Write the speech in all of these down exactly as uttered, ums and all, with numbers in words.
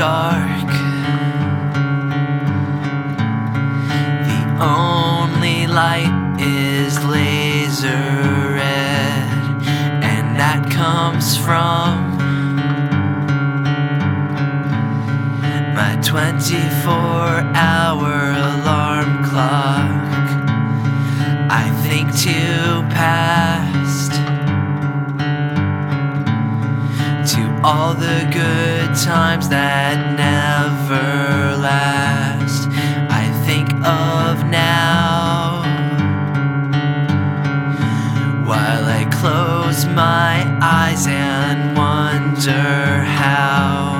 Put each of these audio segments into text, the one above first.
dark. The only light is laser red, and that comes from my twenty-four hour alarm clock. I think too past to all the good times that never last. I think of now while I close my eyes and wonder how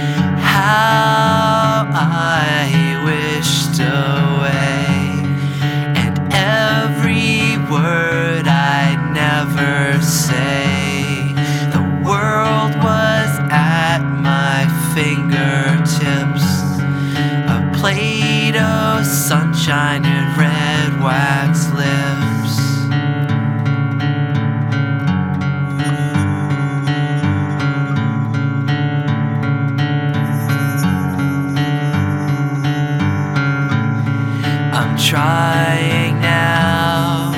How I wished away, and every word I'd never say. The world was at my fingertips, a Play-Doh sunshine and red wax lips. I'm trying now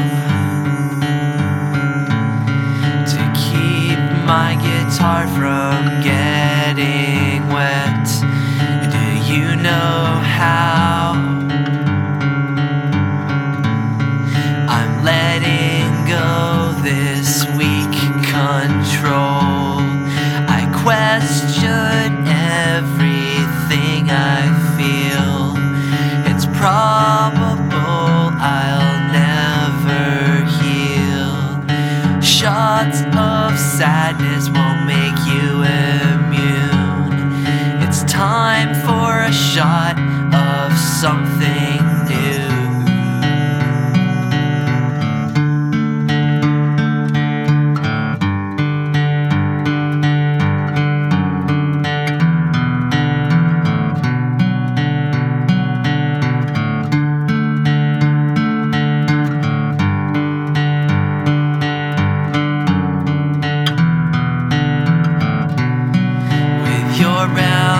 to keep my guitar from getting wet. Do you know how? I'm letting go this weak control. I question everything I feel. It's probable I'll never heal. Shots of sadness won't make you immune. It's time for a shot of something new. You're around